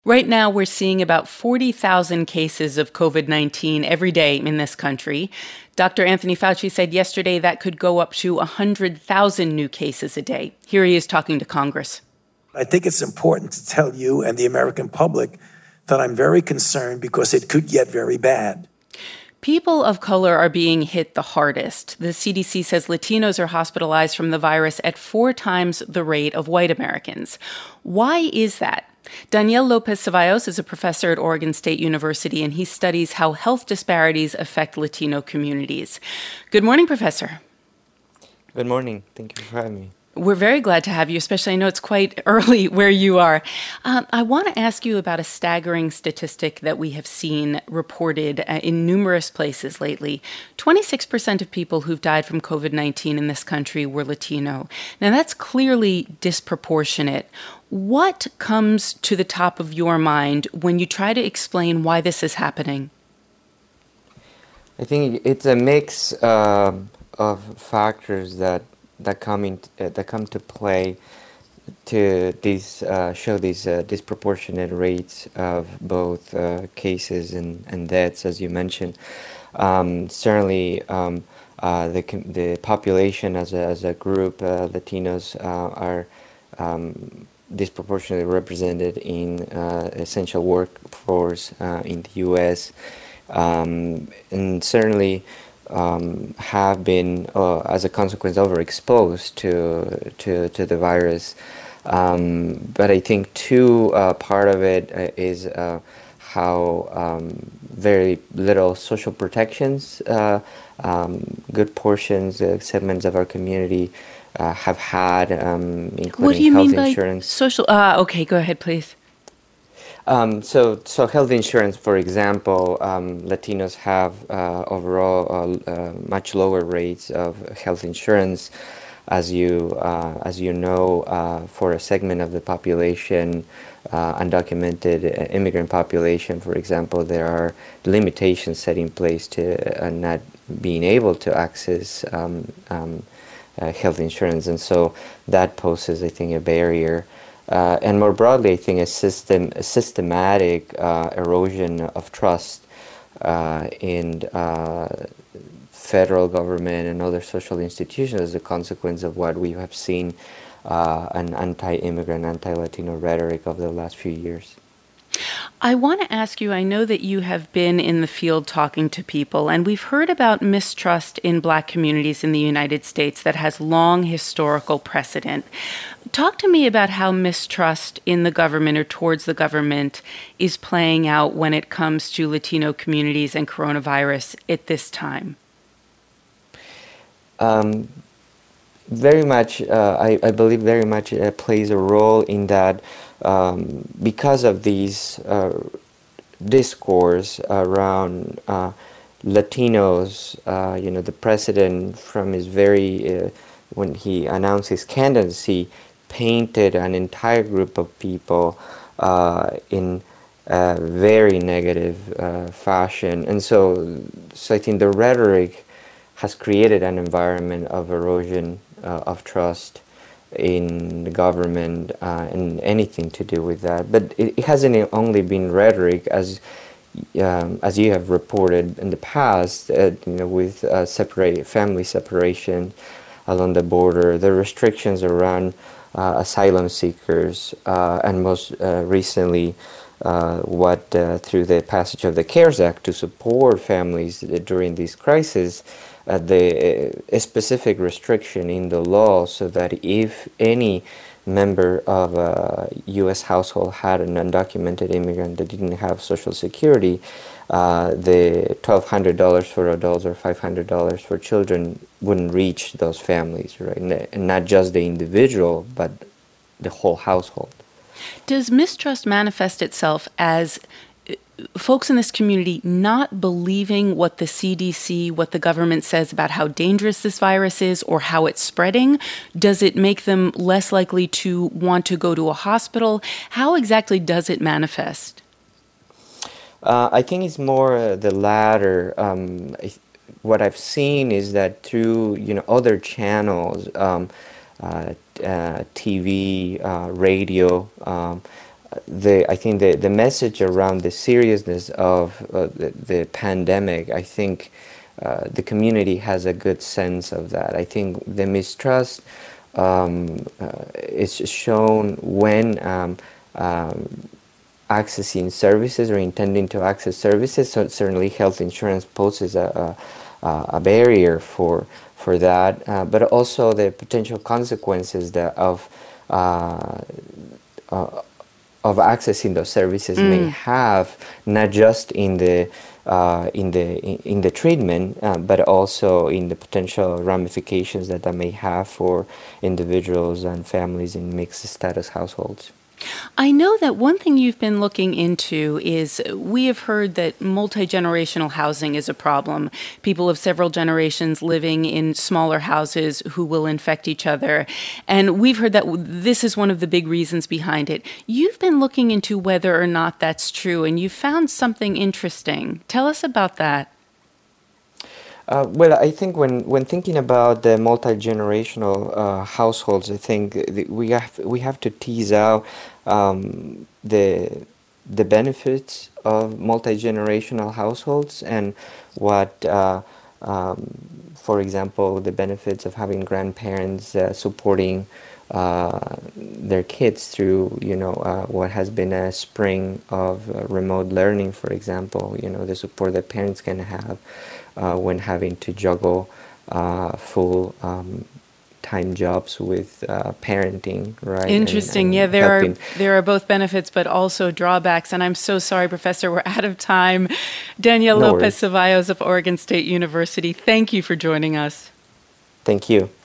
Right now, we're seeing about 40,000 cases of COVID-19 every day in this country. Dr. Anthony Fauci said yesterday that could go up to 100,000 new cases a day. Here he is talking to Congress. I think it's important to tell you and the American public that I'm very concerned because it could get very bad. People of color are being hit the hardest. The CDC says Latinos are hospitalized from the virus at 4 times the rate of white Americans. Why is that? Daniel Lopez Ceballos is a professor at Oregon State University, and he studies how health disparities affect Latino communities. Good morning, Professor. Good morning. Thank you for having me. We're very glad to have you, especially I know it's quite early where you are. I want to ask you about a staggering statistic that we have seen reported in numerous places lately. 26% of people who've died from COVID-19 in this country were Latino. Now, that's clearly disproportionate. What comes to the top of your mind when you try to explain why this is happening? I think it's a mix of factors that come to play to these show these disproportionate rates of both cases and deaths, as you mentioned. Certainly, the population as a group, Latinos are disproportionately represented in essential workforce in the U.S. And certainly have been, as a consequence, overexposed to the virus. But I think too, part of it is how very little social protections, good portions, segments of our community have had, including what do you health mean by insurance. Social? Okay, go ahead, please. So health insurance, for example, Latinos have overall much lower rates of health insurance, as you know, for a segment of the population, undocumented immigrant population, for example, there are limitations set in place to not being able to access health insurance, and so that poses, I think, a barrier. And more broadly, I think a systematic erosion of trust in federal government and other social institutions as a consequence of what we have seen, an anti-immigrant, anti-Latino rhetoric over the last few years. I want to ask you, I know that you have been in the field talking to people, and we've heard about mistrust in Black communities in the United States that has long historical precedent. Talk to me about how mistrust in the government or towards the government is playing out when it comes to Latino communities and coronavirus at this time. Very much, I believe very much plays a role in that. Because of these discourse around Latinos, the president from his when he announced his candidacy, painted an entire group of people in a very negative fashion. And so I think the rhetoric has created an environment of erosion of trust in the government and anything to do with that. But it hasn't only been rhetoric, as you have reported in the past, with family separation along the border, the restrictions around asylum seekers, and most recently through the passage of the CARES Act to support families during this crisis, a specific restriction in the law so that if any member of a U.S. household had an undocumented immigrant that didn't have Social Security, the $1,200 for adults or $500 for children wouldn't reach those families, right? And not just the individual, but the whole household. Does mistrust manifest itself as folks in this community not believing what the CDC, what the government says about how dangerous this virus is or how it's spreading? Does it make them less likely to want to go to a hospital? How exactly does it manifest? I think it's more the latter. What I've seen is that through other channels, TV, radio, I think the message around the seriousness of the pandemic, I think the community has a good sense of that. I think the mistrust is shown when accessing services or intending to access services. So certainly health insurance poses a barrier for that, but also the potential consequences of accessing those services may have, not just in the treatment, but also in the potential ramifications that may have for individuals and families in mixed status households. I know that one thing you've been looking into is we have heard that multi-generational housing is a problem. People of several generations living in smaller houses who will infect each other. And we've heard that this is one of the big reasons behind it. You've been looking into whether or not that's true, and you found something interesting. Tell us about that. Well, I think when thinking about the multi-generational households, I think we have to tease out the benefits of multi-generational households and what, for example, the benefits of having grandparents supporting their kids through, what has been a spring of remote learning, for example, the support that parents can have when having to juggle full time jobs with parenting, right? Interesting. And there are both benefits, but also drawbacks. And I'm so sorry, Professor, we're out of time. Danielle Lopez Ceballos of Oregon State University, thank you for joining us. Thank you.